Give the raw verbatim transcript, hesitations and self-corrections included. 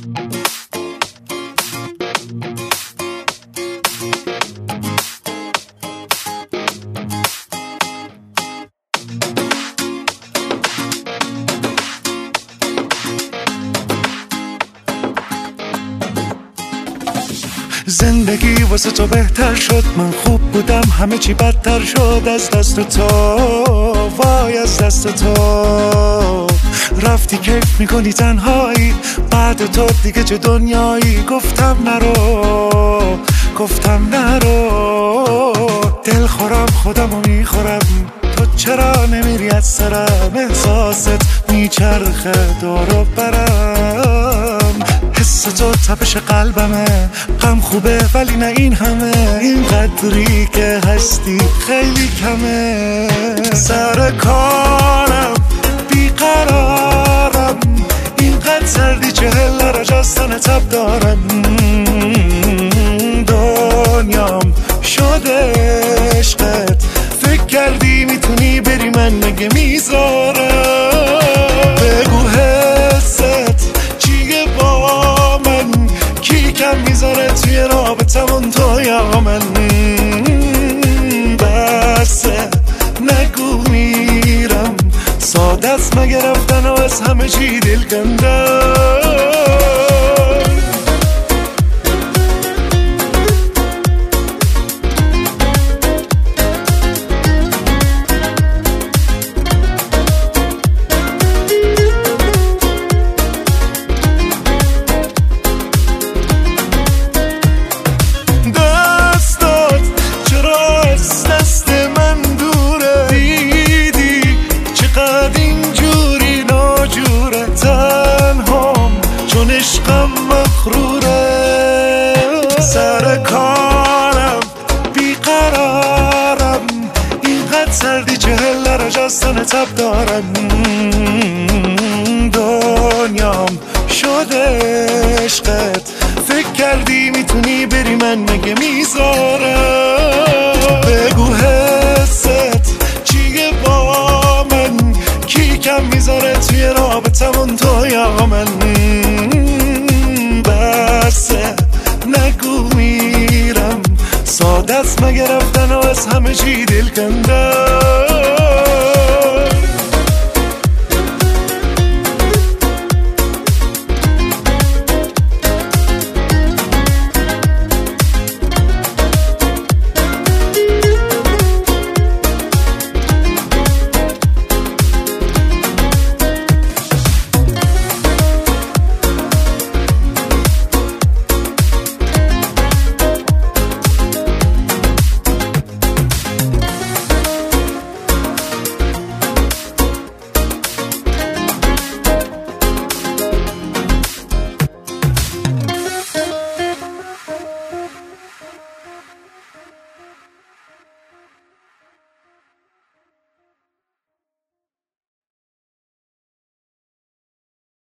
زندگی واسه تو بهتر شد، من خوب بودم همه چی بدتر شد. از دست تو وای از دست تو رفتی کیف میکنی تنهایی، بعد تو دیگه چه دنیایی. گفتم نرو گفتم نرو، دل خورم خودمو میخورم، تو چرا نمیری از سرم؟ احساست میچرخه دورو برم، حس تو تپش قلبمه، غم خوبه ولی نه این همه، این قدری که هستی خیلی کمه. سر کارم بیقرارم، اینقدر سردی چهل درجه از تن تب دارم، دنیام شده عشقت، فکر کردی میتونی بری من مگه میذارم؟ بگو حست چیه با من، کی کم میذاره توی رابطمون تو یا من؟ بسه نگو میرم، ساده است مگه رفتن و از همه چی دل کندم. سر کارم بیقرارم، اینقدر سردی چهل درجه از تن تب دارم، دنیام شده عشقت، فکر کردی میتونی بری من مگه میذارم؟ بگو حست چیه با من، کی کم میذاره توی رابطمون تو یا من؟ بسه نگو میرم، ساده است مگه رفتن و از همه چی دل کندم.